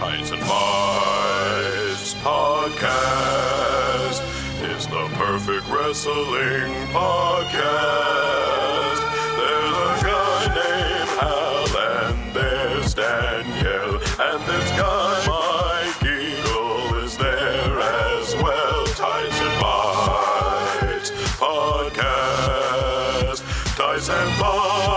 Tights and Fights podcast is the perfect wrestling podcast. There's a guy named Hal and there's Danielle and this guy Mike Eagle is there as well. Tights and Fights podcast. Tights and Fights.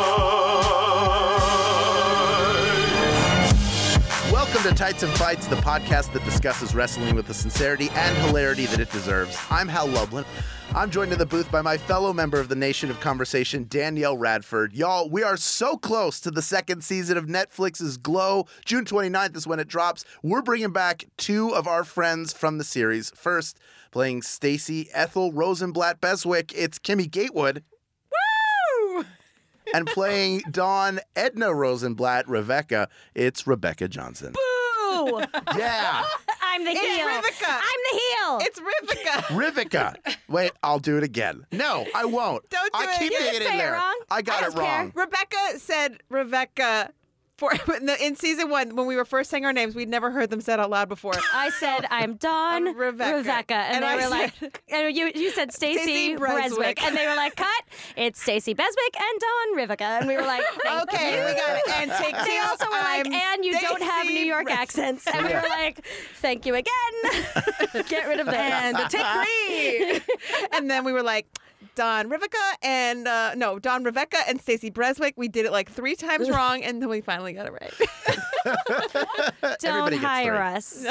Welcome to Tights and Fights, the podcast that discusses wrestling with the sincerity and hilarity that it deserves. I'm Hal Lublin. I'm joined in the booth by my fellow member of the Nation of Conversation, Danielle Radford. Y'all, we are so close to the second season of Netflix's Glow. June 29th is when it drops. We're bringing back two of our friends from the series. First, playing Stacey Ethel Rosenblatt Beswick, it's Kimmy Gatewood. Woo! And playing Dawn Edna Rosenblatt Rebecca, it's Rebecca Johnson. Boo! Yeah. I'm the heel. Rivika. I'm the heel. It's Rivika. Rivika. Wait, I'll do it again. No, I won't. Don't do I it. keep You it can in say it there. wrong. I got I it don't care. wrong. Rebecca said Rebecca in season 1 when we were first saying our names. We'd never heard them said out loud before. I said I'm Dawn I'm Rebecca. and And they I were like, and you said Stacey Stacey Breswick, Breswick. and they were like, cut. It's Stacey Beswick and Dawn Rivika, and we were like, thank Okay, you. we got it. And take They two. also were like, I'm and you don't have New Stacey York Breswick. accents, and we were like, thank you again. Get rid of this. And take 3. And then we were like, Dawn Rivika and Dawn Rebecca and Stacey Breswick. We did it like 3 times wrong, and then we finally got it right. Don't Everybody gets hire three. us.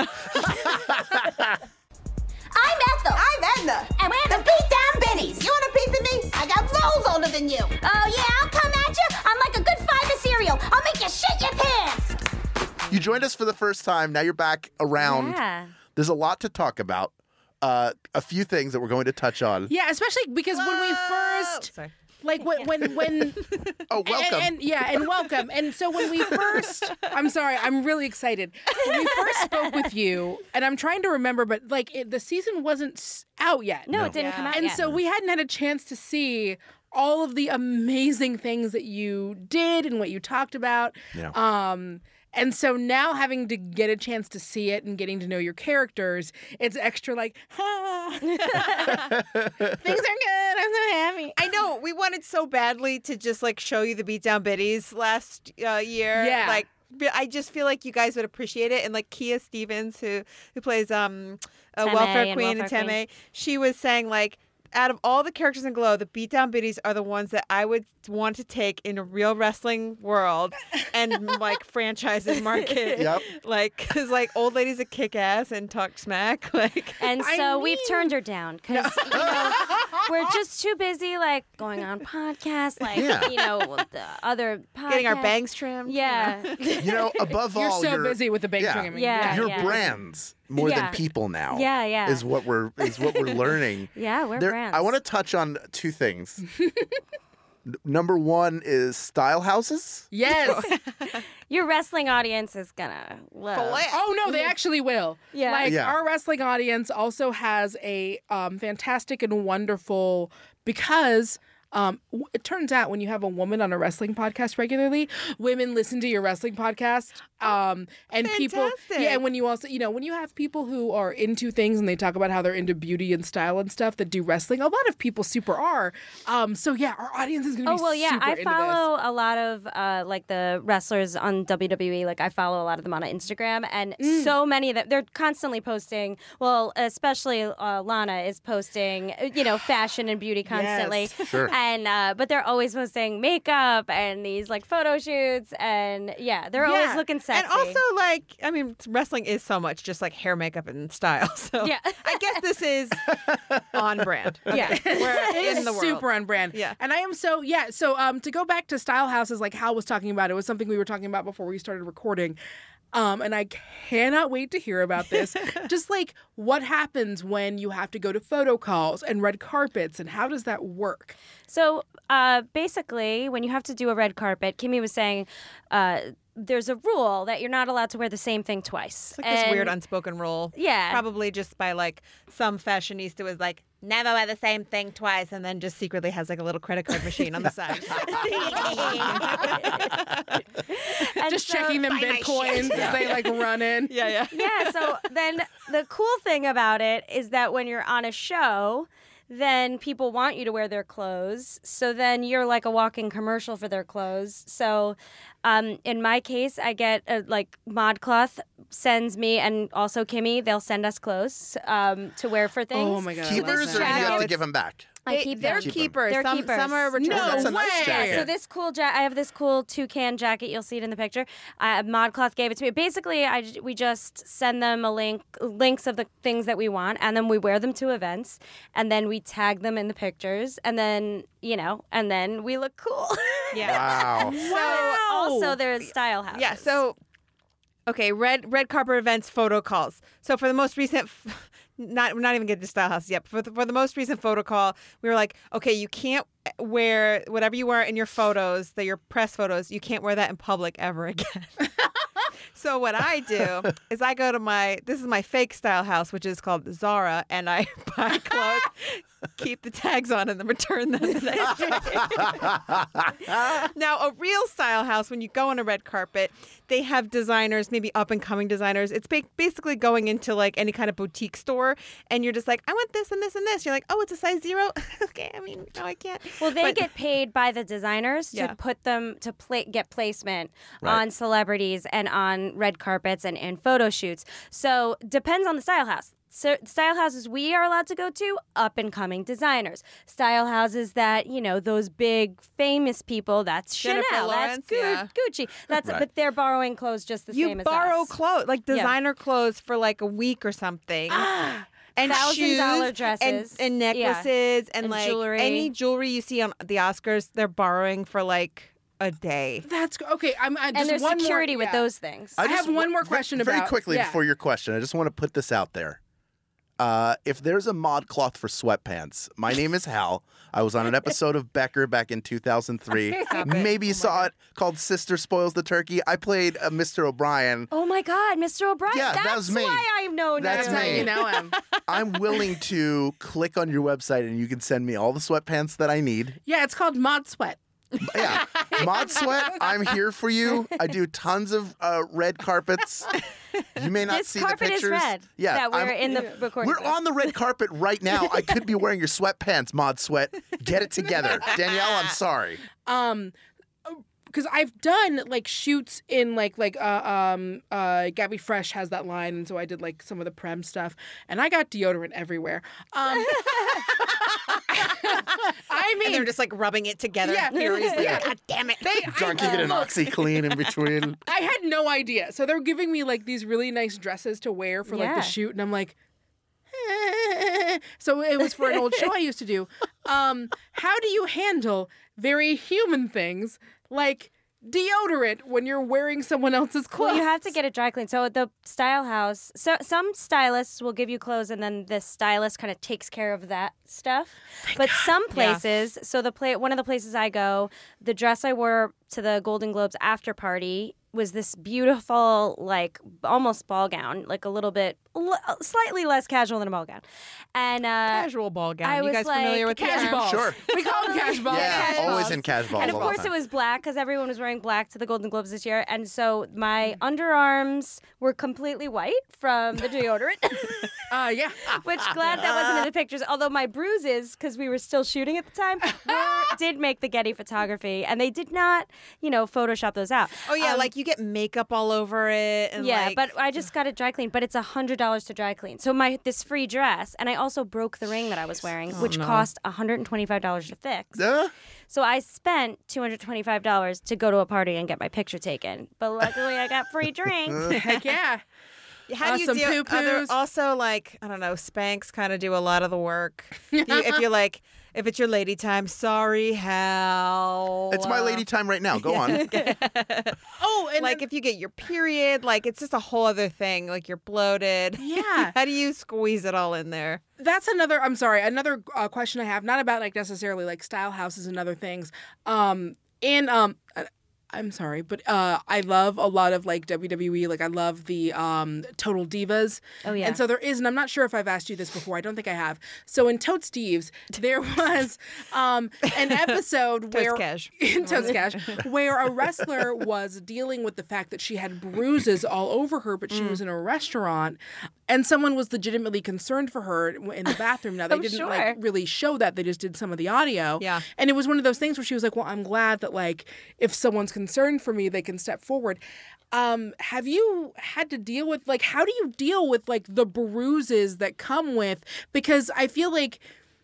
I'm Ethel. I'm Edna. And we're the Beat Down Biddies. You want a piece of me? I got rolls older than you. Oh, yeah? I'll come at you. I'm like a good 5 of cereal. I'll make you shit your pants. You joined us for the first time. Now you're back around. Yeah. There's a lot to talk about. A few things that we're going to touch on. Yeah, especially because when we first, Sorry. like when Oh, welcome. and welcome. And so when we first, I'm sorry, I'm really excited. When we first spoke with you, and I'm trying to remember, but like the season wasn't out yet. No, it didn't come out And yet. so we hadn't had a chance to see all of the amazing things that you did and what you talked about. Yeah. And so now having to get a chance to see it and getting to know your characters, it's extra like, things are good. I'm so happy. I know we wanted so badly to just like show you the Beatdown Biddies last year. Yeah. Like I just feel like you guys would appreciate it. And like Kia Stevens, who plays a welfare and queen Welfare and Teme, Queen. she was saying like, out of all the characters in Glow, the Beatdown Biddies are the ones that I would want to take in a real wrestling world and like franchise and market. Yep. Like, because like old ladies that kick ass and talk smack. Like, And I so we've mean- turned her down because we're just too busy, like going on podcasts, like Yeah. the other podcasts. getting our bangs trimmed. Yeah, You know, above You're all, so busy with the bank yeah. trimming. Yeah. Your brands more Yeah. than people now. Yeah, yeah. Is what we're learning. yeah, we're There- brands. I want to touch on 2 things. Number 1 is style houses. Yes. Your wrestling audience is gonna love. Oh no, they actually will. Yeah. Like Yeah. our wrestling audience also has a fantastic and wonderful because it turns out when you have a woman on a wrestling podcast regularly, women listen to your wrestling podcast. And people, fantastic. yeah, and when you also, when you have people who are into things and they talk about how they're into beauty and style and stuff that do wrestling, a lot of people super are. So yeah, our audience is going to Oh be well, yeah. super I into follow a lot of like the wrestlers on WWE. Like I follow a lot of them on Instagram, and so many of them they're constantly posting. Well, especially Lana is posting, fashion and beauty constantly. Sure. And but they're always posting makeup and these like photo shoots, and yeah, they're always looking sexy. And also, like, I mean, wrestling is so much just like hair, makeup, and style. So Yeah. I guess this is on brand. Okay. Yeah. We're It in is the world. super on brand. Yeah. And I am so to go back to style houses like Hal was talking about, it was something we were talking about before we started recording. And I cannot wait to hear about this. Just like what happens when you have to go to photo calls and red carpets and how does that work? So basically, when you have to do a red carpet, Kimmy was saying there's a rule that you're not allowed to wear the same thing twice. It's like this weird unspoken rule. Yeah. Probably just by like some fashionista was like, never wear the same thing twice, and then just secretly has like a little credit card machine on the side. And Just so- checking them bitcoins as they like run in. Yeah. Yeah, so then the cool thing about it is that when you're on a show, then people want you to wear their clothes. So then you're like a walking commercial for their clothes. So in my case, I get ModCloth sends me, and also Kimmy, they'll send us clothes to wear for things. Oh my God. I love Keepers, or do that. you have to jacket- give them back? I keep They're them. keepers. They're Some keepers. are returned. No That's a nice way. jacket. So this cool I have this cool toucan jacket. You'll see it in the picture. ModCloth gave it to me. Basically, we just send them links of the things that we want, and then we wear them to events, and then we tag them in the pictures, and then and then we look cool. Yeah. Wow. So Also, there's style houses. yeah. So okay, red carpet events, photo calls. So for the most recent. We're not even getting to Style House yet. But for the most recent photo call, we were like, okay, you can't wear whatever you wear in your photos, your press photos, you can't wear that in public ever again. So what I do is I go to this is my fake Style House, which is called Zara, and I buy clothes, keep the tags on, and then return them the next day. Now, a real Style House, when you go on a red carpet, they have designers, maybe up-and-coming designers. It's basically going into like any kind of boutique store, and you're just like, I want this and this and this. You're like, oh, it's a size 0? Okay, I mean, no, I can't. Well, they But- get paid by the designers Yeah. to put them to get placement Right. on celebrities and on red carpets and photo shoots. So depends on the style house. So style houses we are allowed to go to, up and coming designers. Style houses that those big famous people. That's Jennifer Chanel. Lawrence, that's yeah. Gucci. That's Right. but they're borrowing clothes just the You same as borrow us. clothes, like Yeah. designer clothes for like a week or something. And $1,000 shoes dresses. and Yeah. necklaces and And like jewelry. any jewelry you see on the Oscars, they're borrowing for like a day. That's okay. I'm just And there's one security more, with yeah. those things. I have one more question very about- quickly yeah. before your question. I just want to put this out there. If there's a ModCloth for sweatpants, my name is Hal. I was on an episode of Becker back in 2003. Maybe you saw it, called Sister Spoils the Turkey. I played Mr. O'Brien. Oh my God, Mr. O'Brien. Yeah, that that's was me. why I know That's now. That's how me. you know him. I'm willing to click on your website and you can send me all the sweatpants that I need. Yeah, it's called Mod Sweat. Yeah, Mod Sweat, I'm here for you. I do tons of red carpets. You may not This see the carpet pictures. is red. Yeah, that we're in the recording. We're on the red carpet right now. I could be wearing your sweatpants, Mod Sweat. Get it together. Danielle, I'm sorry. Because I've done like shoots in Gabby Fresh has that line, and so I did like some of the Prem stuff, and I got deodorant everywhere. I And they're mean, just like rubbing it together Yeah. furiously. Yeah. God damn it. Drunk, you get an OxyClean in between. I had no idea. So they're giving me like these really nice dresses to wear for like Yeah. the shoot, and I'm like. So it was for an old show I used to do. How do you handle very human things like deodorant when you're wearing someone else's clothes? Well, you have to get it dry cleaned. So at the style house, so some stylists will give you clothes, and then the stylist kind of takes care of that stuff. But some places, so one of the places I go, the dress I wore to the Golden Globes after party was this beautiful, like almost ball gown, like a little bit, slightly less casual than a ball gown, and Casual ball gown. I You was guys like, familiar with the cash term? balls. Sure. We call them cash balls. Yeah, cash always balls. in cash balls. And of all the course, time. it was black because everyone was wearing black to the Golden Globes this year. And so my underarms were completely white from the deodorant, Yeah. which glad that wasn't in the pictures. Although my bruises, because we were still shooting at the time, did make the Getty photography. And they did not, Photoshop those out. Oh, yeah. Like you get makeup all over it. And Yeah, like, but I just got it dry cleaned. But it's $100 to dry clean. So this free dress, and I also broke the ring that I was wearing, which cost $125 to fix. So I spent $225 to go to a party and get my picture taken. But luckily, I got free drinks. Heck yeah. how do you some deal? poo-poos. Also, like, I don't know, Spanx kind of do a lot of the work. If you're like, if it's your lady time, sorry, Hal. It's my lady time right now. Go on. Oh, and Like if you get your period, like it's just a whole other thing. Like you're bloated. Yeah. How do you squeeze it all in there? that's another question I have, not about like necessarily like style houses and other things. I'm sorry, but I love a lot of like WWE. Like I love the Total Divas. Oh, yeah. And so there is, and I'm not sure if I've asked you this before. I don't think I have. So in Totes Steves, there was an episode where Cash. in Totes Cash where a wrestler was dealing with the fact that she had bruises all over her, but she was in a restaurant, and someone was legitimately concerned for her in the bathroom. Now they Oh, didn't sure. like really show that; they just did some of the audio. Yeah. And it was one of those things where she was like, well, I'm glad that like if someone's concerned for me, they can step forward. Have you had to deal with like, how do you deal with like the bruises that come with, because I feel like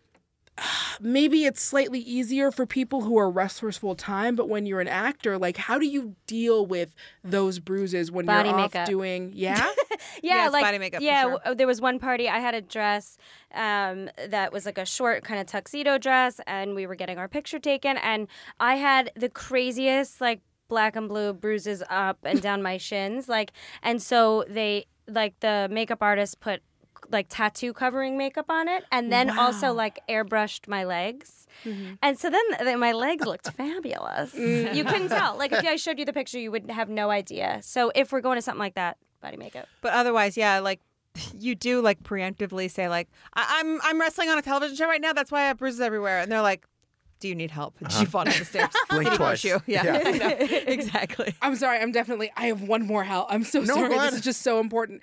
maybe it's slightly easier for people who are wrestlers full time, but when you're an actor, like how do you deal with those bruises when Body you're makeup. off doing, yeah? Yeah, Yes, like body makeup for yeah, sure. there was one party I had a dress that was like a short kind of tuxedo dress, and we were getting our picture taken, and I had the craziest like black and blue bruises up and down my shins, like, and so they like the makeup artist put like tattoo covering makeup on it, and then also like airbrushed my legs. And so then my legs looked fabulous. You couldn't tell. Like if I showed you the picture, you would have no idea. So if we're going to something like that, body makeup. But otherwise, yeah, like you do like preemptively say like I'm wrestling on a television show right now. That's why I have bruises everywhere. And they're like, do you need help? Did you fall down the stairs? Blink Did he twice. push you? Yeah, Yeah. I know. Exactly. I'm sorry. I have one more, Hal. I'm so sorry. go This ahead. is just so important.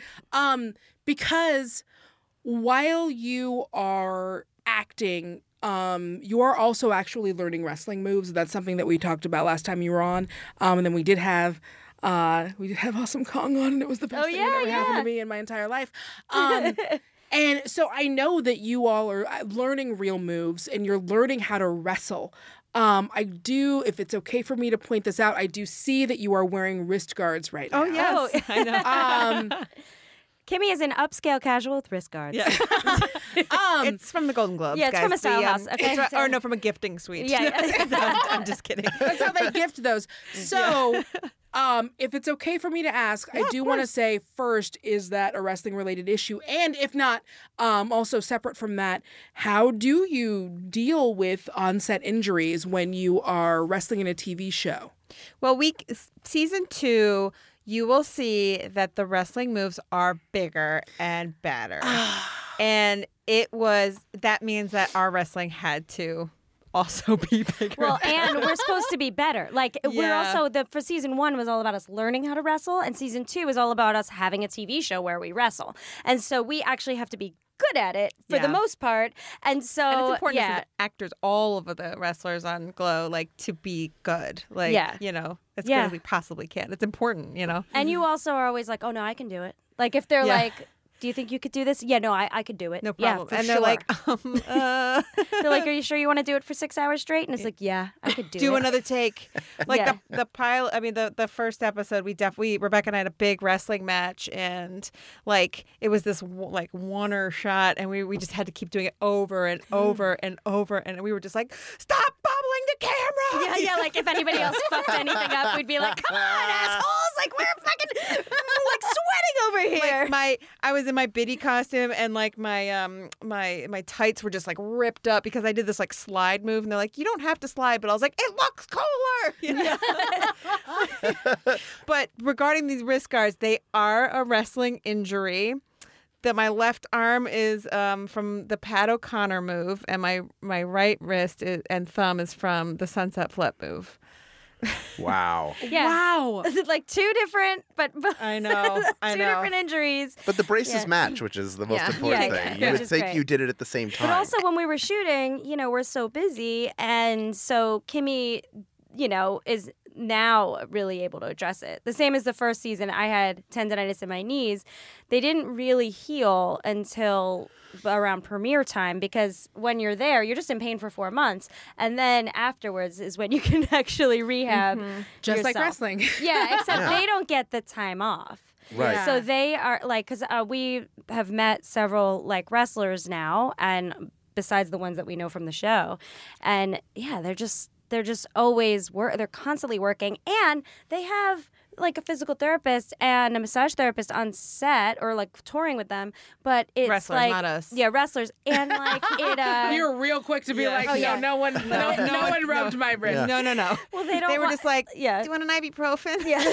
Because while you are acting, you are also actually learning wrestling moves. That's something that we talked about last time you were on. And then we did have Awesome Kong on, and it was the best thing that ever happened to me in my entire life. And so I know that you all are learning real moves, and you're learning how to wrestle. I do, if it's okay for me to point this out, I do see that you are wearing wrist guards right now. Oh yes, I know. Kimmy is an upscale casual with wrist guards. Yeah. It's from the Golden Globes. Yeah, it's guys. from a style The, house, okay? it's or no, from a gifting suite. Yeah. I'm just kidding. That's how they gift those. So, if it's okay for me to ask, I do want to say first, is that a wrestling related issue? And if not, also separate from that, how do you deal with on-set injuries when you are wrestling in a TV show? Well, season 2, you will see that the wrestling moves are bigger and better. And that means that our wrestling had to also be bigger. Well, and we're supposed to be better. Like we're Yeah. also for season 1 was all about us learning how to wrestle, and season 2 is all about us having a TV show where we wrestle. And so we actually have to be good at it for the Yeah. most part. And so And it's important yeah. for the actors, all of the wrestlers on Glow, like to be good. Like, Yeah. you know, as Yeah. good as we possibly can. It's important, you know. And you also are always like, oh no, I can do it. Like if they're Yeah. like, do you think you could do this? Yeah, no, I could do it. No Yeah, problem. for and sure. they're like, they're like, are you sure you want to do it for 6 hours straight? And it's like, yeah, I could do do it. another take. Like Yeah. the pilot, I mean, the first episode, Rebecca and I had a big wrestling match, and like it was this like one-er shot, and we just had to keep doing it over and over and over, and we were just like, stop bubbling the camera. Yeah, like if anybody else fucked anything up, we'd be like, come on, assholes! Like we're fucking like sweating over here. Like I was in my biddy costume, and like my my tights were just like ripped up because I did this like slide move, and they're like, you don't have to slide, but I was like, it looks cooler. You know? But regarding these wrist guards, they are a wrestling injury. That my left arm is from the Pat O'Connor move, and my right wrist and thumb is from the Sunset Flip move. Wow. Yeah. Wow. Like two different, but I know. two different injuries. But the braces Yeah. match, which is the most Yeah. important Yeah, thing. yeah, You which would is think great. you did it at the same time. But also when we were shooting, you know, we're so busy, and so Kimmy, you know, is now really able to address it. The same as the first season, I had tendonitis in my knees. They didn't really heal until around premiere time, because when you're there, you're just in pain for 4 months, and then afterwards is when you can actually rehab Just like yourself. wrestling. Yeah, except they don't get the time off. Right. Yeah. So they are like, because we have met several like wrestlers now, and besides the ones that we know from the show. And yeah, they're just always they're constantly working, and they have like a physical therapist and a massage therapist on set or like touring with them, but it's Wrestlers, like not us. Yeah, wrestlers, and like it. You're real quick to be like, Oh, yeah. no one rubbed my wrist. No. Well, they don't. They were just like, yeah. do you want an ibuprofen? Yeah.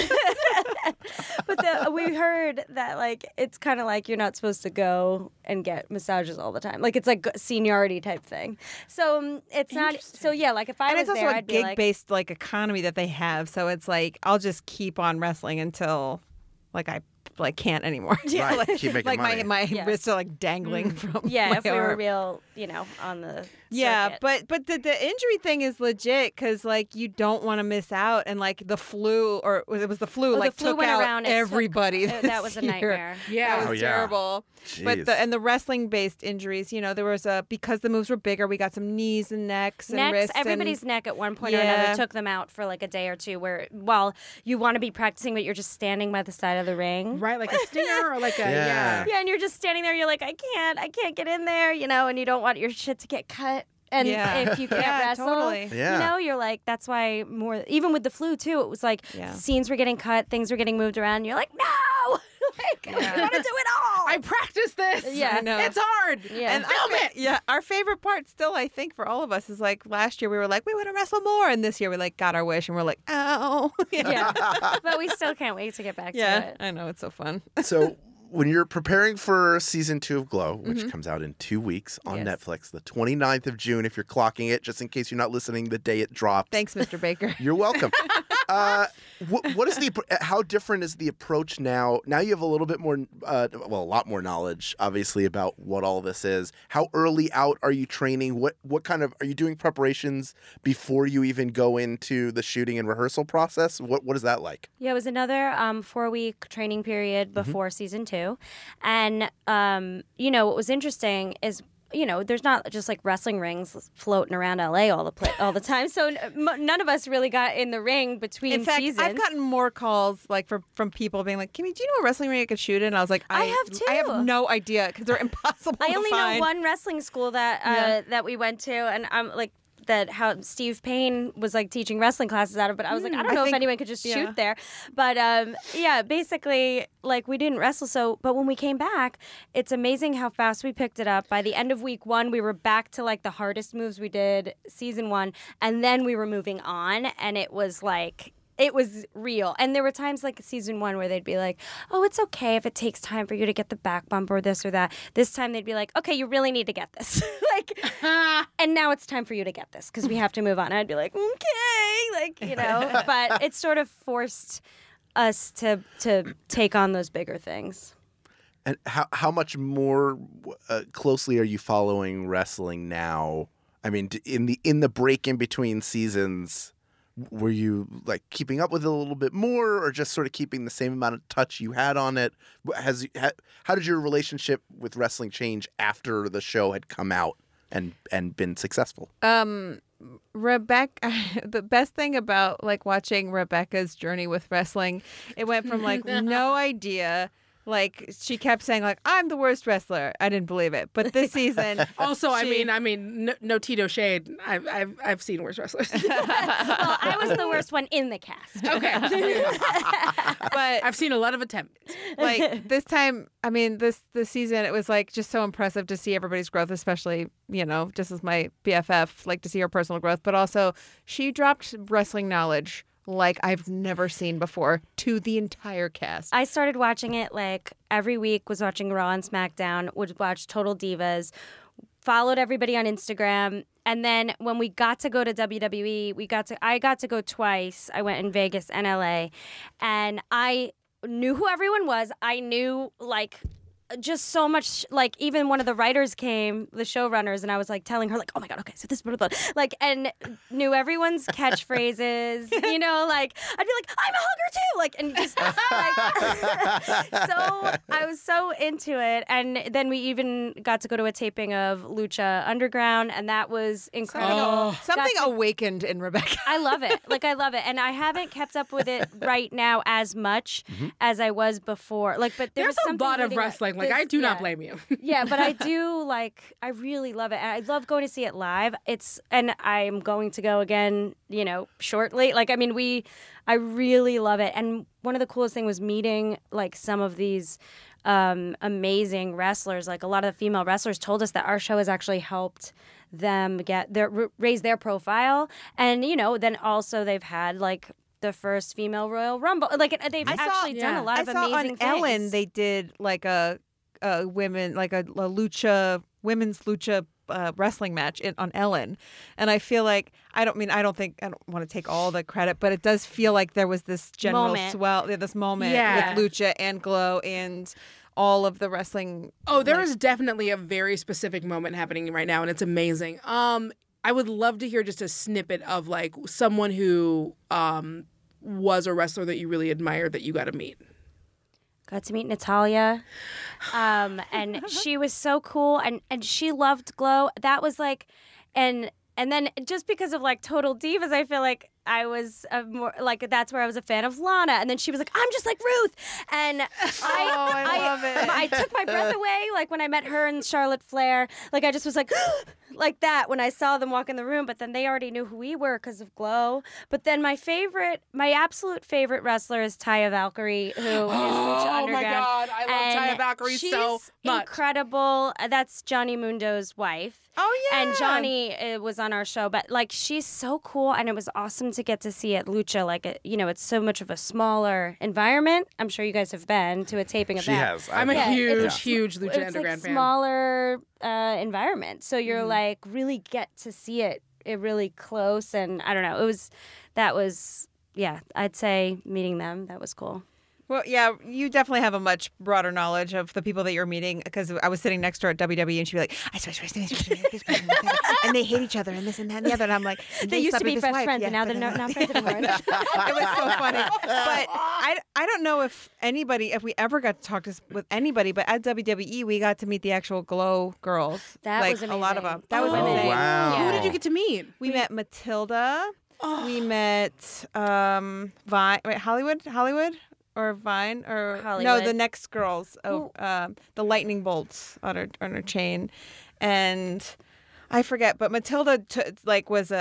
But we heard that like it's kind of like you're not supposed to go and get massages all the time. Like it's like seniority type thing. So it's not. So yeah, like if I And was it's also there, a I'd be like, gig-based like economy that they have. So it's like I'll just keep on wrestling until like I can't anymore. Right, like, keep making like money. my Yeah. wrists are like dangling from yeah, my if we were arm. real, on the Yeah, circuit. but the injury thing is legit because like you don't want to miss out, and like the flu or it was the flu Oh, like the flu took went out around, it took- everybody. that this was a year. nightmare. Yeah. That Oh, was yeah. terrible. Jeez. But the wrestling based injuries, there was because the moves were bigger, we got some knees and necks and Necks, wrists. everybody's and, neck at one point or Yeah. another took them out for like a day or two where while you want to be practicing but you're just standing by the side of the ring. Right, like a stinger or like a Yeah. Yeah, and you're just standing there, you're like, I can't get in there, and you don't want your shit to get cut. And Yeah. if you can't Yeah, wrestle, totally. Yeah. you're like, that's why even with the flu too, it was like Yeah. scenes were getting cut, things were getting moved around, and you're like, no! I want to do it all. I practiced this. Yeah. I know. It's hard. Yeah. And our favorite part still, I think, for all of us is like last year we were like, we want to wrestle more. And this year we like got our wish and we're like, ow. Yeah. But we still can't wait to get back to it. I know. It's so fun. So when you're preparing for season 2 of Glow, which comes out in 2 weeks on Yes. Netflix, the 29th of June, if you're clocking it, just in case you're not listening the day it drops. Thanks, Mr. Baker. You're welcome. What is how different is the approach now? Now you have a little bit more, a lot more knowledge, obviously, about what all this is. How early out are you training? What kind of, are you doing preparations before you even go into the shooting and rehearsal process? What is that like? Yeah, it was another 4-week training period before season 2. And, what was interesting is, there's not just like wrestling rings floating around LA all the time. So none of us really got in the ring between In fact, seasons. I've gotten more calls like from people being like, Kimmy, do you know a wrestling ring I could shoot in? And I was like, I have too. I have no idea because they're impossible I to only find. know one wrestling school that we went to, and I'm like how Steve Payne was like teaching wrestling classes out of, but I was like, I don't know if anyone could just shoot there. But basically, like we didn't wrestle. But when we came back, it's amazing how fast we picked it up. By the end of week 1, we were back to like the hardest moves we did season 1, and then we were moving on, and it was like. It was real. And there were times like season 1 where they'd be like, oh, it's okay if it takes time for you to get the back bump or this or that. This time they'd be like, okay, you really need to get this. And now it's time for you to get this because we have to move on. And I'd be like, okay, but it sort of forced us to take on those bigger things. And how much more closely are you following wrestling now? I mean, in the break in between seasons, were you like keeping up with it a little bit more, or just sort of keeping the same amount of touch you had on it? How did your relationship with wrestling change after the show had come out and been successful? Rebecca, the best thing about like watching Rebecca's journey with wrestling, it went from like no idea. Like she kept saying, like I'm the worst wrestler. I didn't believe it, but this season, Also, I mean, no Tito shade. I've seen worse wrestlers. Well, I was the worst one in the cast. Okay, but I've seen a lot of attempts. like this time, I mean, this season, it was like just so impressive to see everybody's growth, especially just as my BFF, like to see her personal growth, but also she dropped wrestling knowledge like I've never seen before to the entire cast. I started watching it like every week, was watching Raw and SmackDown, would watch Total Divas, followed everybody on Instagram. And then when we got to go to WWE, I got to go twice. I went in Vegas and LA, and I knew who everyone was. I knew like just so much, like even one of the writers came, the showrunners, and I was like telling her like, oh my God, okay, so this, blah, blah, blah. Like, and knew everyone's catchphrases, like I'd be like, I'm a hugger too, like, and just like, so I was so into it. And then we even got to go to a taping of Lucha Underground, and that was incredible. Something awakened in Rebecca. I love it. Like, I love it. And I haven't kept up with it right now as much as I was before. Like, but There's a something lot of leading up. wrestling Like, I do not yeah. blame you. Yeah, but I really love it. And I love going to see it live. And I'm going to go again, shortly. Like, I mean, I really love it. And one of the coolest things was meeting, like, some of these amazing wrestlers. Like, a lot of the female wrestlers told us that our show has actually helped them raise their profile. And, then also they've had, like, the first female Royal Rumble. Like, they've actually done a lot of amazing on things. Ellen, they did like a women's lucha wrestling match on Ellen, and I feel like I don't want to take all the credit, but it does feel like there was this general swell, this moment with lucha and Glow and all of the wrestling. Oh, there is definitely a very specific moment happening right now, and it's amazing. I would love to hear just a snippet of like someone who was a wrestler that you really admired that you got to meet. Got to meet Natalia, and she was so cool, and she loved Glow. That was like, and then just because of like Total Divas, I feel like I was more like, that's where I was a fan of Lana, and then she was like, I'm just like Ruth, and I love it. I took my breath away like when I met her and Charlotte Flair. Like, I just was like like that when I saw them walk in the room, but then they already knew who we were because of Glow. But then my absolute favorite wrestler is Taya Valkyrie, who is Lucha Underground. Oh my God, I love Taya Valkyrie so much. She's incredible. That's Johnny Mundo's wife. Oh yeah, and Johnny was on our show, but like, she's so cool, and it was awesome to get to see at Lucha. Like, it's so much of a smaller environment. I'm sure you guys have been to a taping of that. I'm a huge Lucha It's Underground fan. Smaller environment, so you're like really get to see it really close, and I don't know. I'd say meeting them, that was cool. Well, yeah, you definitely have a much broader knowledge of the people that you're meeting, because I was sitting next to her at WWE, and she'd be like, I swear, this person, and they hate each other, and this and that and the other, and I'm like, they used to be best friends, and now they're not friends anymore. It was so funny. But I don't know if we ever got to talk with anybody, but at WWE, we got to meet the actual Glow girls. That was amazing. A lot of them. That was amazing. Wow. Yeah. Who did you get to meet? We met Matilda. We met Vine. Wait, Hollywood? Or Vine, or Hollywood. No, the next girls. The lightning bolts on her chain, and I forget. But Matilda was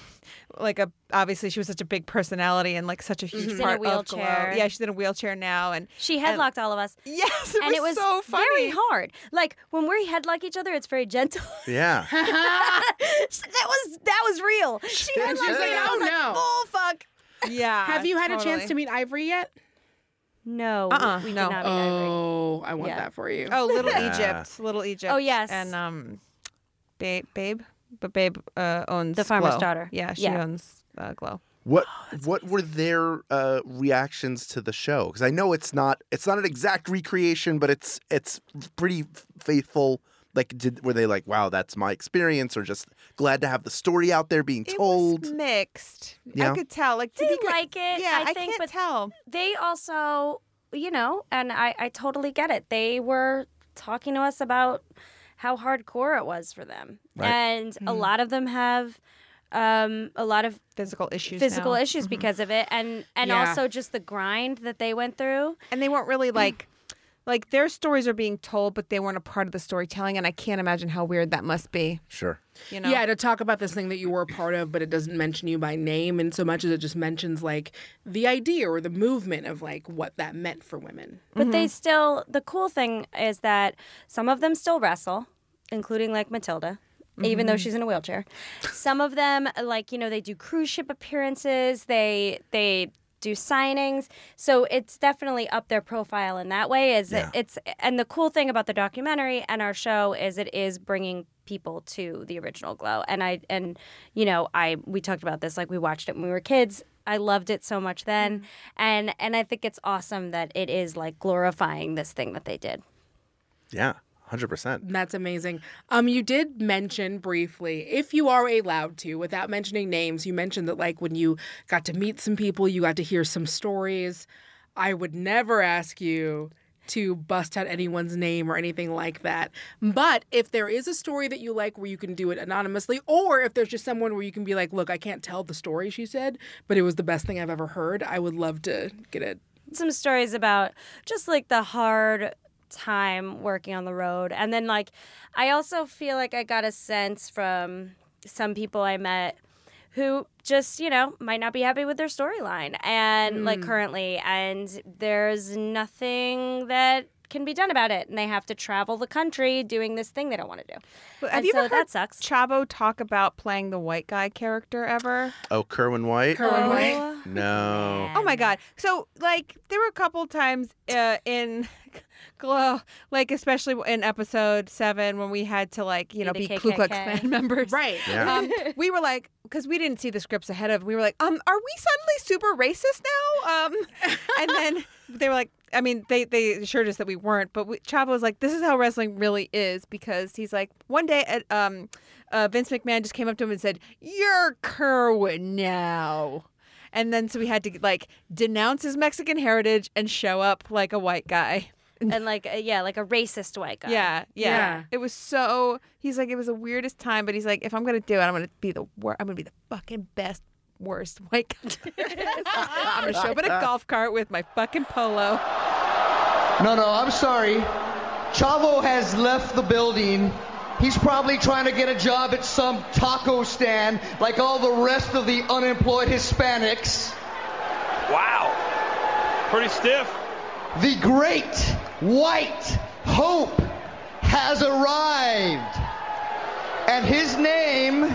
obviously she was such a big personality and like such a huge part of Glow. Yeah, she's in a wheelchair now, and she headlocked all of us. Yes, it was so funny. Very hard. Like, when we headlock each other, it's very gentle. Yeah. that was real. She headlocked me, and I was like, oh fuck. Yeah. Have you had a chance to meet Ivory yet? No, we did not meet Ivory. Oh, I want that for you. Oh, Little Egypt. Oh, yes. And Babe, but Babe owns The Farmer's Glow. Daughter. Yeah, she owns Glow. What were their reactions to the show? Because I know it's not an exact recreation, but it's pretty faithful. Like, were they like, wow, that's my experience, or just glad to have the story out there being told? It was mixed. Yeah. I could tell. Like, They like it. Yeah, I think, can't but tell. they also, and I totally get it. They were talking to us about how hardcore it was for them, Right. and a lot of them have a lot of Physical issues because of it, and also just the grind that they went through. And they weren't really like their stories are being told, but they weren't a part of the storytelling, and I can't imagine how weird that must be. Sure. Yeah, to talk about this thing that you were a part of, but it doesn't mention you by name, and so much as it just mentions like the idea or the movement of like what that meant for women. But they still, the cool thing is that some of them still wrestle, including like Matilda. Even though she's in a wheelchair. Some of them, like, they do cruise ship appearances. They do signings. So it's definitely up their profile in that way. And the cool thing about the documentary and our show is it is bringing people to the original Glow. And we talked about this, like, we watched it when we were kids. I loved it so much then. And I think it's awesome that it is like glorifying this thing that they did. Yeah. 100%. That's amazing. You did mention briefly, if you are allowed to, without mentioning names, you mentioned that like when you got to meet some people, you got to hear some stories. I would never ask you to bust out anyone's name or anything like that. But if there is a story that you like where you can do it anonymously, or if there's just someone where you can be like, look, I can't tell the story she said, but it was the best thing I've ever heard, I would love to get it. Some stories about just like the hard time working on the road. And then, like, I also feel like I got a sense from some people I met who just, you know, might not be happy with their storyline and like currently, and there's nothing that can be done about it, and they have to travel the country doing this thing they don't want to do. Have And you so ever heard that sucks. Chavo talk about playing the white guy character ever? Oh, Kerwin White? Kerwin White. No. Oh my God! So like, there were a couple times in Glow, like especially in episode 7 when we had to like, you know, Be be the Ku Klux KKK. Klan members, Right. Yeah. we were like, because we didn't see the scripts ahead of, we were like, are we suddenly super racist now? And then they were like, I mean, they assured us that we weren't, but Chavo was like, this is how wrestling really is, because he's like, one day Vince McMahon just came up to him and said, "You're Kerwin now." And then so we had to like denounce his Mexican heritage and show up like a white guy. And like, like a racist white guy. Yeah. It was so. He's like, it was the weirdest time, but he's like, if I'm gonna do it, I'm gonna be the fucking best, worst white guy. I'm gonna show up in a golf cart with my fucking polo. No, I'm sorry. Chavo has left the building. He's probably trying to get a job at some taco stand like all the rest of the unemployed Hispanics. Wow. Pretty stiff. The great white hope has arrived. And his name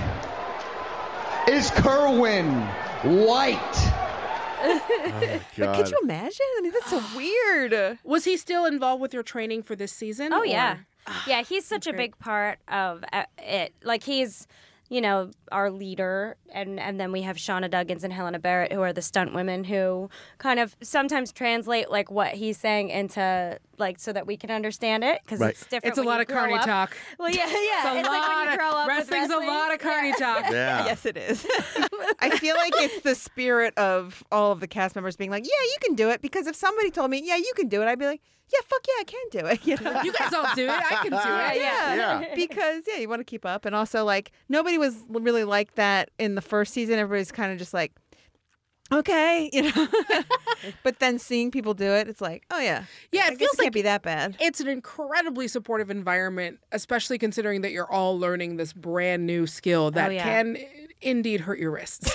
is Kerwin White. Oh, But could you imagine? I mean, that's so weird. Was he still involved with your training for this season? Oh, or- yeah. Yeah, he's such a big part of it. Like, he's, you know, our leader. And then we have Shauna Duggins and Helena Barrett, who are the stunt women who kind of sometimes translate, like, what he's saying into, like, so that we can understand it. Because Right. it's different. It's a when lot you of grow carny up. talk. Well, yeah. It's It's like when you grow up with wrestling's wrestling. a lot of carny talk. Yeah. Yes, it is. I feel like it's the spirit of all of the cast members being like, yeah, you can do it. Because if somebody told me, yeah, you can do it, I'd be like, yeah, fuck yeah, I can do it. You know? You guys all do it. I can do it. Yeah. Because, yeah, you want to keep up. And also, like, nobody was really like that in the first season. Everybody's kind of just like, okay, you know. But then seeing people do it, it's like, oh, yeah. Yeah, I it guess feels it can't like be that bad. it's an incredibly supportive environment, especially considering that you're all learning this brand new skill that yeah. can indeed hurt your wrists.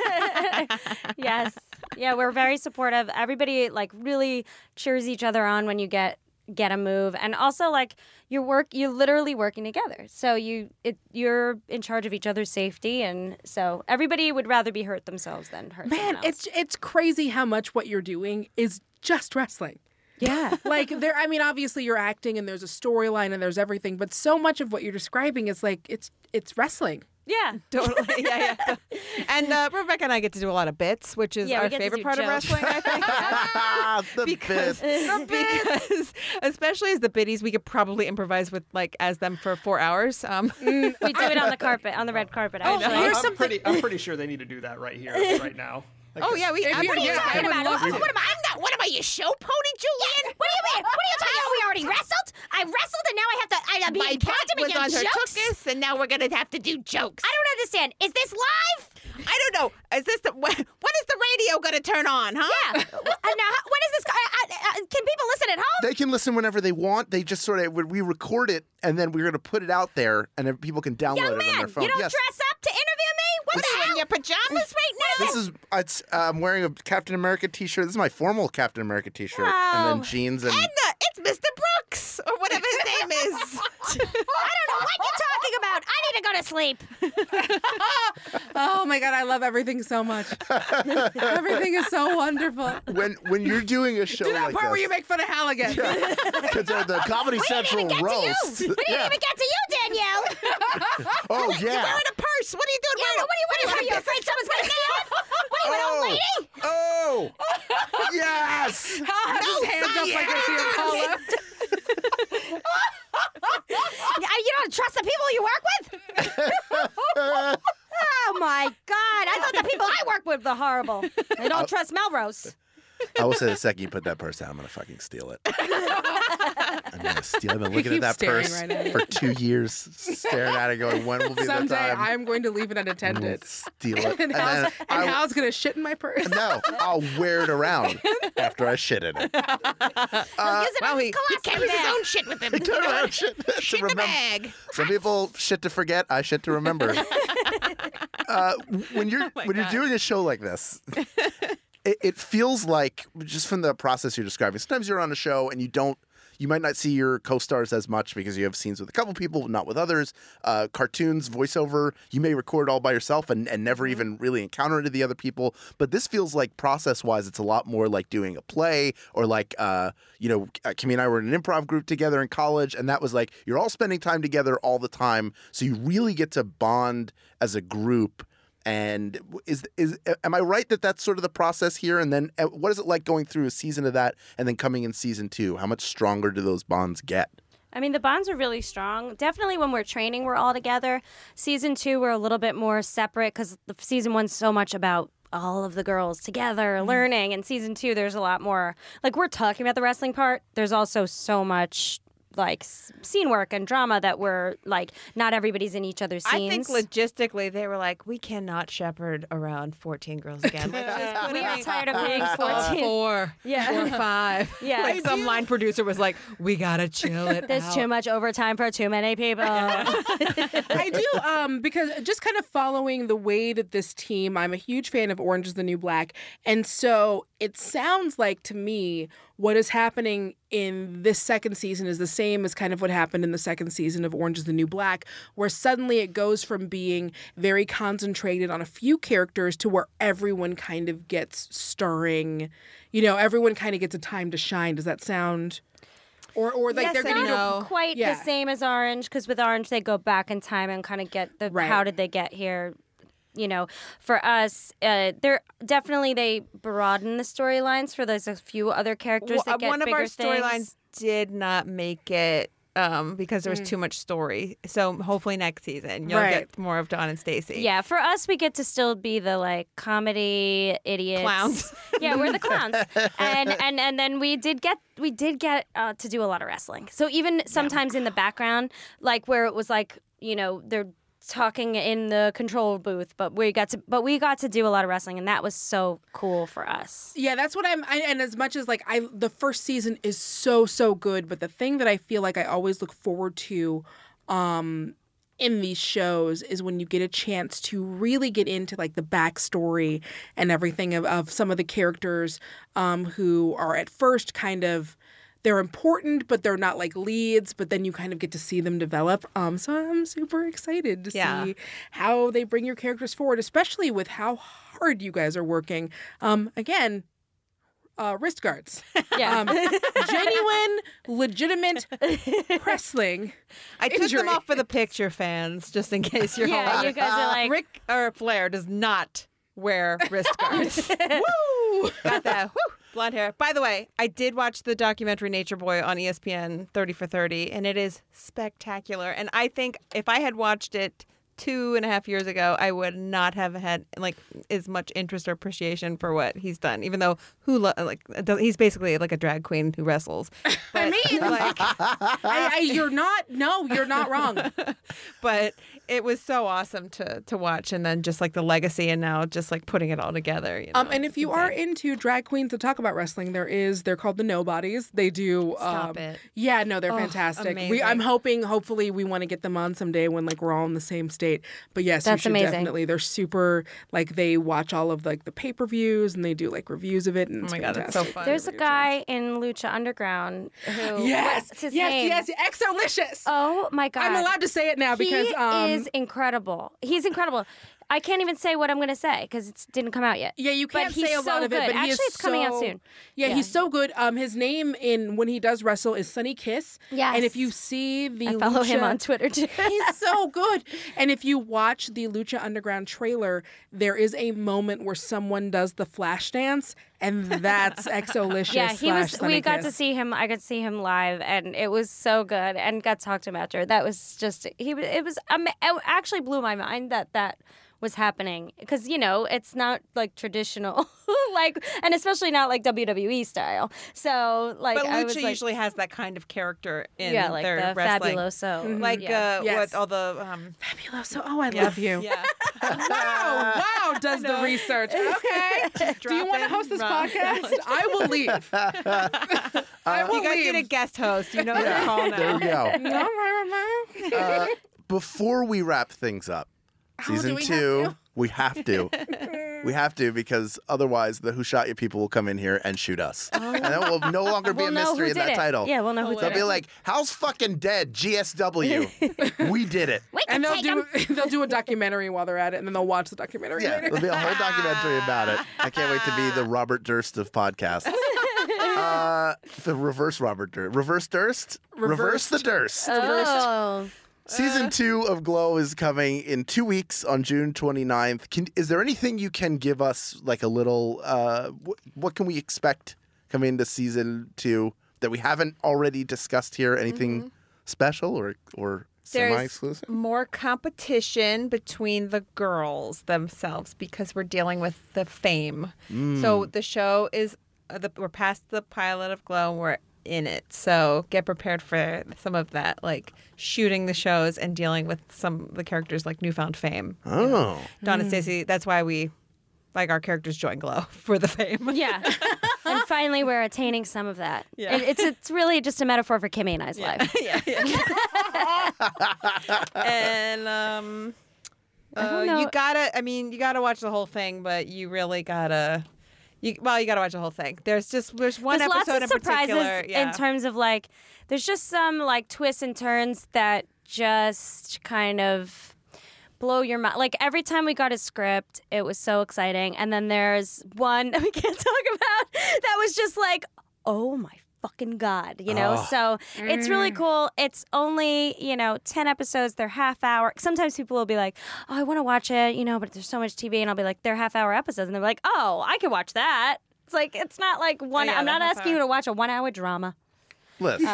Yes. Yeah, we're very supportive. Everybody like really cheers each other on when you get a move, and also like you're literally working together. So you're in charge of each other's safety, and so everybody would rather be hurt themselves than hurt Man, someone else. it's crazy how much what you're doing is just wrestling. Yeah. Like obviously you're acting and there's a storyline and there's everything, but so much of what you're describing is like it's wrestling. Yeah. Totally. Yeah. And Rebecca and I get to do a lot of bits, which is Yeah, we our get to favorite do part jokes. of wrestling, I think. The because, bit. because especially as the biddies, we could probably improvise with like as them for 4 hours. We do it on the carpet, on the red carpet. Oh, Actually. here's I'm pretty sure they need to do that right here, right now. Like, Oh yeah, we. If you- what are you yeah, talking I would about? love to. What am I, your show pony, Julian? What do you mean? What are you talking about? We already wrestled? I wrestled and now I have to be My in character cat was making on her jokes? tuchus, and now we're gonna have to do jokes. I don't understand. Is this live? I don't know. Is this when is the radio gonna turn on? Huh? Yeah. Now, when is this? Can people listen at home? They can listen whenever they want. They just sort of we record it and then we're going to put it out there, and then people can download Young it on man, their phone. you don't Yes. dress up to interview me? What the Are you in hell? your pajamas right now? This is I'm wearing a Captain America t-shirt. This is my formal Captain America t-shirt, and then jeans and Edna, it's Mr. Brooks or whatever his name is. I don't know what you're talking about. I need to go to sleep. Oh my God, I love everything so much. Everything is so wonderful. when you're doing a show Do that like part this, where you make fun of Hal again. because the Comedy Central We didn't even get roast. to you. We didn't even get to you, Danielle. Oh You're yeah. wearing a purse. What are you doing? Yeah, what are you afraid someone's going to steal it? What are you, an old lady? Oh. Yes. Hal has his hands up like a Apollo. You don't trust the people you work with? Oh, my God. I thought the people I work with were horrible. I don't trust Melrose. I will say the second you put that purse down, I'm gonna fucking steal it. I'm gonna steal. I've been looking at keep that staring purse right at it. for 2 years, staring at it, going, "When will be Someday the time?" I'm going to leave it unattended. Steal it, And Hal's going to shit in my purse. no, I'll wear it around after I shit in it. Well, he carries his own shit with him. I turn around, shit to in the remember. bag. Some people shit to forget. I shit to remember. When you're doing a show like this, it feels like, just from the process you're describing, sometimes you're on a show and you might not see your co-stars as much because you have scenes with a couple people, not with others. Cartoons, voiceover, you may record all by yourself and never even really encounter any of the other people. But this feels like, process-wise, it's a lot more like doing a play, or like, Kimmy and I were in an improv group together in college, and that was like, you're all spending time together all the time, so you really get to bond as a group. And am I right that that's sort of the process here? And then what is it like going through a season of that and then coming in season 2? How much stronger do those bonds get? I mean, the bonds are really strong. Definitely when we're training, we're all together. Season 2, we're a little bit more separate because season 1's so much about all of the girls together learning. And season 2, there's a lot more, like, we're talking about the wrestling part. There's also so much like scene work and drama that we're like, not everybody's in each other's scenes. I think logistically they were like, we cannot shepherd around 14 girls again. We are tired of being 14. 4, Yeah. or 5. Yeah. Like some line producer was like, we gotta chill it There's out. too much overtime for too many people. I do, because just kind of following the way that this team, I'm a huge fan of Orange is the New Black. And so it sounds like to me, what is happening in this second season is the same as kind of what happened in the second season of Orange is the New Black, where suddenly it goes from being very concentrated on a few characters to where everyone kind of gets starring, everyone kind of gets a time to shine. Does that sound... Or like Yes they're and going no. to... Quite Yeah. the same as Orange, because with Orange they go back in time and kind of get the Right. how did they get here. For us, they're definitely, they broaden the storylines for there's a few other characters that get One of bigger our storylines things. did not make it because there was too much story. So hopefully next season you'll Right. get more of Dawn and Stacy. Yeah, for us, we get to still be the like comedy idiots, Clowns. Yeah, we're the clowns, and then we did get to do a lot of wrestling. So even sometimes in the background, like where it was like they're talking in the control booth, but we got to do a lot of wrestling, and that was so cool for us. Yeah, that's what and as much as the first season is so good, but the thing that I feel like I always look forward to in these shows is when you get a chance to really get into like the backstory and everything of some of the characters who are at first kind of, they're important, but they're not like leads, but then you kind of get to see them develop. So I'm super excited to see how they bring your characters forward, especially with how hard you guys are working. Again, wrist guards. Yeah. Genuine, legitimate wrestling. I took them injury. off for the picture, fans, just in case you're Yeah, wondering. you guys are like- Ric Flair does not wear wrist guards. Woo! Got that. Woo! Blonde hair. By the way, I did watch the documentary Nature Boy on ESPN 30 for 30, and it is spectacular. And I think if I had watched it 2.5 years ago, I would not have had like as much interest or appreciation for what he's done. Even though he's basically like a drag queen who wrestles. But, You're not wrong. But it was so awesome to watch, and then just like the legacy, and now just like putting it all together. And if you are into drag queens that talk about wrestling, they're called the Nobodies. They do. Stop it. Yeah, no, they're fantastic. amazing. Hopefully we want to get them on someday when like we're all in the same state. But yes, That's you should amazing. definitely. They're super, like they watch all of like the pay-per-views and they do like reviews of it, and it's Oh my God, fantastic. it's so fun. There's a guy in Lucha Underground who Yes, what's his name? yes, Exolicious. Oh my God! I'm allowed to say it now because he is incredible. He's incredible. I can't even say what I'm going to say because it didn't come out yet. Yeah, you can't But he's say a lot so of it, good. but he Actually, is it's coming out so- soon. Yeah, Yeah. he's so good. His name when he does wrestle is Sunny Kiss. Yes. And if you see the I follow him Lucha- on Twitter too. He's so good. And if you watch the Lucha Underground trailer, there is a moment where someone does the flash dance, and that's Exolicious. Yeah, he was. Sunny We got to Kiss. see him. I got to see him live, and it was so good. And got to talk to him after. That was just. It actually blew my mind that was happening because it's not like traditional like, and especially not like WWE style. So like, But I was Lucha like, usually has that kind of character in like their the wrestling. Fabuloso, Like yeah. Yes. what all the Fabuloso. Oh, I love you. yeah. Wow, does the research. Okay. Do you want to host this podcast? I will leave. I will You guys leave. need a guest host. You know what they're called now. There you go. Before we wrap things up, season do we 2, have to? we have to. We have to because otherwise the Who Shot You people will come in here and shoot us. And then we'll no longer be We'll a know mystery who in did that it. title. Yeah, we'll know who They'll did be it. like, "How's fucking dead? GSW. We did it." We And can take him. they'll do a documentary while they're at it, and then they'll watch the documentary Yeah, later. there'll be a whole documentary about it. I can't wait to be the Robert Durst of podcasts. The reverse Robert Durst. Reverse Durst? Reverse the Durst. Oh. Season 2 of Glow is coming in 2 weeks on June 29th. Is there anything you can give us, like a little, what can we expect coming into season 2 that we haven't already discussed here? Anything special or There's semi-exclusive? more competition between the girls themselves because we're dealing with the fame. So the show is, we're past the pilot of Glow and we're in it. So get prepared for some of that, like shooting the shows and dealing with some of the characters like newfound fame. Oh. Dawn and Stacey, that's why we, like our characters join Glow for the fame. Yeah. And finally, we're attaining some of that. Yeah. It's really just a metaphor for Kimmy and I's life. yeah. And don't know. you gotta watch the whole thing, but you really gotta gotta watch the whole thing. There's one There's lots episode of in surprises particular. Yeah. in terms of like, there's just some like twists and turns that just kind of blow your mind. Like every time we got a script, it was so exciting. And then there's one we can't talk about that was just like, oh my fucking God, So it's really cool. It's only, 10 episodes. They're half hour. Sometimes people will be like, oh, I want to watch it, but there's so much TV. And I'll be like, they're half hour episodes. And they're like, oh, I can watch that. It's like, it's not like one. yeah, I'm not they're half asking you hour. to watch a 1 hour drama. Listen,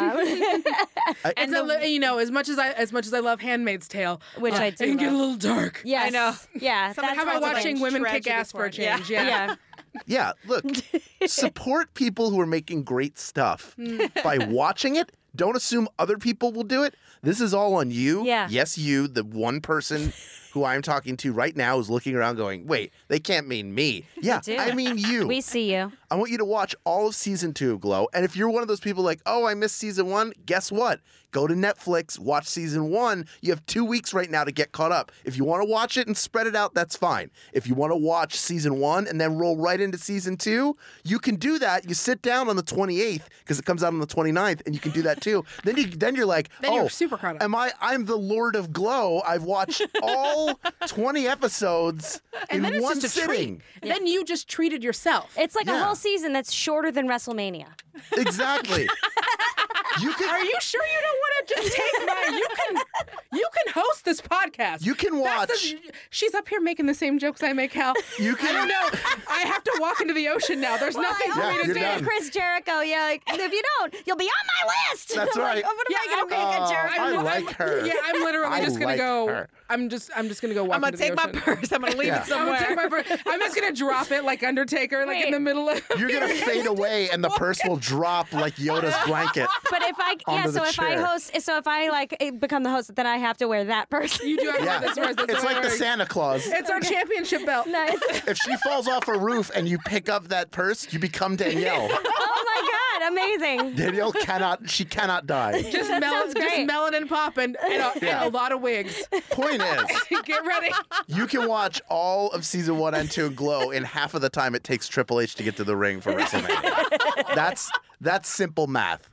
As much as I love *Handmaid's Tale*, Which I it do can get a love. little dark. Yes. I know. Yeah. Somebody That's How about calls it, watching like, women kick tragedy ass for a porn. Yeah. change? Yeah. yeah. yeah, look, support people who are making great stuff by watching it. Don't assume other people will do it. This is all on you. Yeah. Yes, you, the one person who I'm talking to right now is looking around going, wait, they can't mean me. Yeah, do. I mean you. We see you. I want you to watch all of season 2 of Glow. And if you're one of those people like, oh, I missed season 1, guess what? Go to Netflix, watch season 1. You have 2 weeks right now to get caught up. If you want to watch it and spread it out, that's fine. If you want to watch season 1 and then roll right into season 2, you can do that. You sit down on the 28th because it comes out on the 29th, and you can do that too. Then you're like, Then oh, you're super caught up. I'm the Lord of Glow. I've watched all 20 episodes And in then it's one just a sitting. treat. Then you just treated yourself. It's like Yeah. a whole season that's shorter than WrestleMania. Exactly. You can. Are you sure you don't want to just take my? You can host this podcast. You can That's watch. she's up here making the same jokes I make, Hal. You can. I don't know. I have to walk into the ocean now. There's nothing for Yeah, me to you're do. done. Chris Jericho, yeah, like, if you don't, you'll be on my list. That's Like, right. oh, what am I gonna make Oh, a Jericho? I like her. Yeah, I'm literally I just gonna like go. her. I'm just gonna go walk I'm gonna into the take my ocean. purse. I'm gonna leave Yeah. it I'm gonna somewhere. take my purse. I'm just gonna drop it like Undertaker, like in Wait. the middle of. You're gonna fade away, and the purse will drop like Yoda's blanket. But if I, Onto the so if I chair. host, so if I like become the host, then I have to wear that person. You do have to Yeah, wear this. it's like the Santa Claus. It's our championship belt. Nice. If she falls off a roof and you pick up that purse, you become Danielle. Oh my God, amazing. Danielle cannot die. Just sounds great. melanin pop and a lot of wigs. Point is, Get ready. you can watch all of season 1 and 2 of Glow in half of the time it takes Triple H to get to the ring for WrestleMania. That's simple math.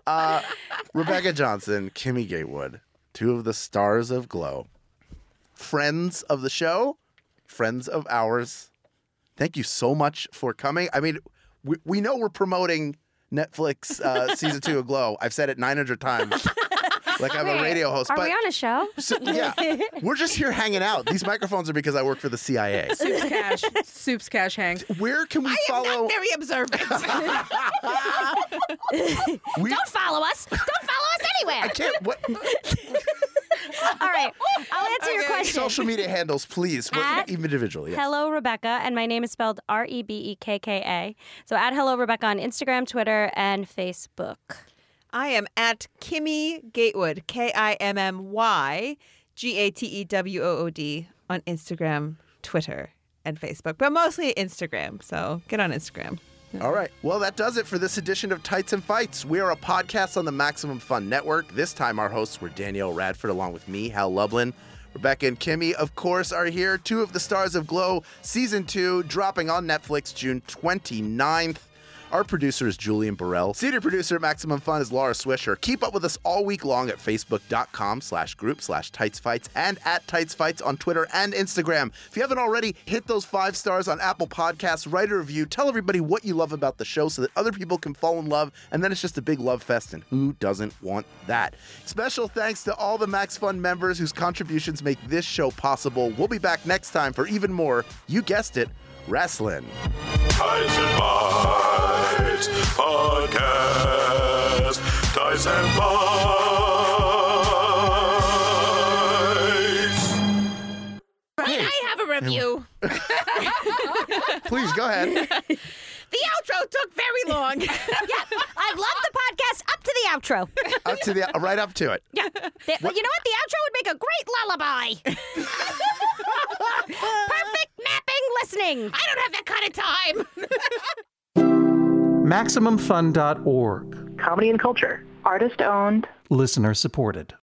Rebecca Johnson, Kimmy Gatewood, 2 of the stars of Glow, friends of the show, friends of ours. Thank you so much for coming. I mean, we know we're promoting Netflix season 2 of Glow. I've said it 900 times. Like I'm a radio host. Are but we on a show? So, yeah, we're just here hanging out. These microphones are because I work for the CIA. Soup's cash hang. Where can we follow? Not very observant. We, Don't follow us. Don't follow us anywhere. I can't. What? All right, I'll answer your Okay, social media handles, please, individually. Yes. Hello Rebecca, and my name is spelled Rebekka. So at Hello Rebecca on Instagram, Twitter, and Facebook. I am at Kimmy Gatewood, KIMMYGATEWOOD on Instagram, Twitter, and Facebook, but mostly Instagram. So get on Instagram. All right. Well, that does it for this edition of Tights and Fights. We are a podcast on the Maximum Fun Network. This time, our hosts were Danielle Radford, along with me, Hal Lublin. Rebecca and Kimmy, of course, are here. Two of the stars of Glow, Season 2, dropping on Netflix June 29th. Our producer is Julian Burrell. Senior producer at Maximum Fun is Laura Swisher. Keep up with us all week long at facebook.com/group/TightsFights and at TightsFights on Twitter and Instagram. If you haven't already, hit those 5 stars on Apple Podcasts, write a review, tell everybody what you love about the show so that other people can fall in love, and then it's just a big love fest, and who doesn't want that? Special thanks to all the Max Fun members whose contributions make this show possible. We'll be back next time for even more, you guessed it, wrestling. Tights and Fights Podcast. Tights and Fights. Wait, I have a review. Please, go ahead. The outro took very long. Yeah, I love the podcast up to the outro. Right up to it. Yeah. You know what? The outro would make a great lullaby. Perfect napping listening. I don't have that kind of time. MaximumFun.org. Comedy and culture. Artist owned. Listener supported.